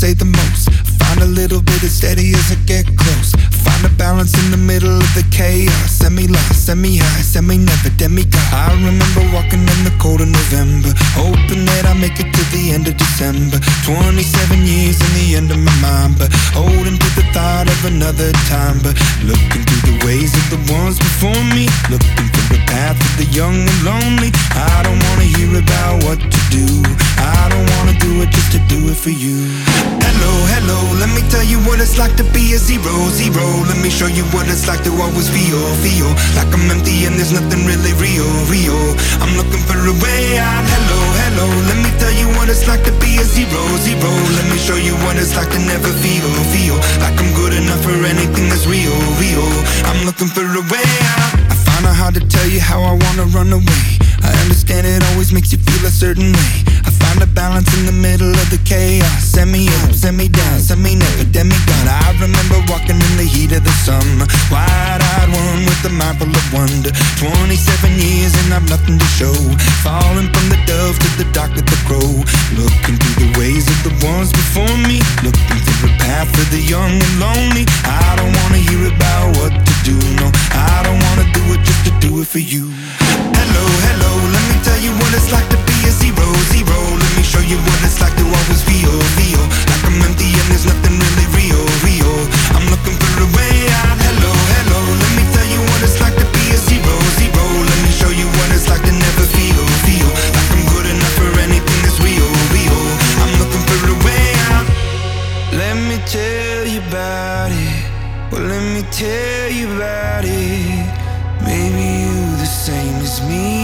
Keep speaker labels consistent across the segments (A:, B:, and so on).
A: say the most. Find a little bit of steady as I get close. Find a balance in the middle of the chaos. Semi-lost, semi-high, semi-never, demigod. I remember walking in the cold of November, hoping that I make it to the end of December. 27 years in the end of my mind, but holding to the thought of another time. But looking through the ways of the ones before me, looking for the path of the young and lonely. I don't wanna hear about what to do, I don't wanna do it just to do it for you. Hello, hello, let me tell you what it's like to be a zero, zero. Let me show you what it's like to always feel, feel like I'm empty and there's nothing really real, real. I'm looking for a way out. Hello, hello, let me tell you what it's like to be a zero, zero. Let me show you what it's like to never feel, feel like I'm good enough for anything that's real, real. I'm looking for a way out. I find it hard to tell you how I wanna run away. I understand it always makes you feel a certain way. I find a balance in the middle of the chaos. Semi up, semi down, semi never, demigod. I remember walking in the heat of the summer, wide-eyed one with a mind full of wonder. 27 years and I've nothing to show, falling from the dove to the dark of the crow. Looking through the ways of the ones before me, looking for a path for the young and lonely. I don't wanna hear about what to do, no, I don't wanna do it just to do it for you. Hello, hello, let me tell you what it's like to be a zero, zero. Let me show you what it's like to always feel, feel like I'm empty and there's nothing really real, real. I'm looking for a way out. Hello, hello, let me tell you what it's like to be a zero, zero. Let me show you what it's like to never feel, feel like I'm good enough for anything that's real, real. I'm looking for a way out. Let me tell you about it. Well, let me tell you about it. Maybe you the same as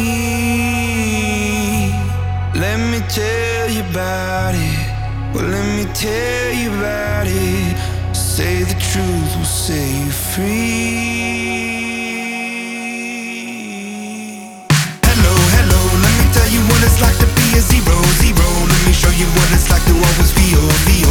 A: me. Let me tell you about it. Well, let me tell you about it. Say the truth will set you free. Hello, hello, let me tell you what it's like to be a zero, zero. Let me show you what it's like to always feel, feel